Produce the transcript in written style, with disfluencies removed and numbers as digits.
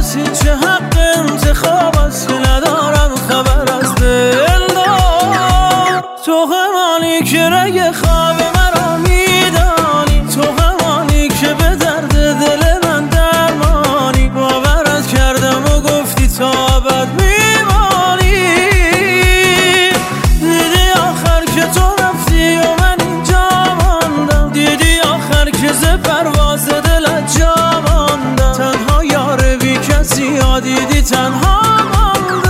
هیچ حق انتخاب است که ندارم خبر از دلدار. تو همانی که رگ خواب مرا میدانی، تو همانی که به درد دل من درمانی. باورت کردم و گفتی تا ابد میمانی. دیدی آخر که تو رفتی و من اینجا ماندم، دیدی آخر که ز پرواز دلت جا ماندم. تنها یار بی کسی ها دیدی تنها ماندم.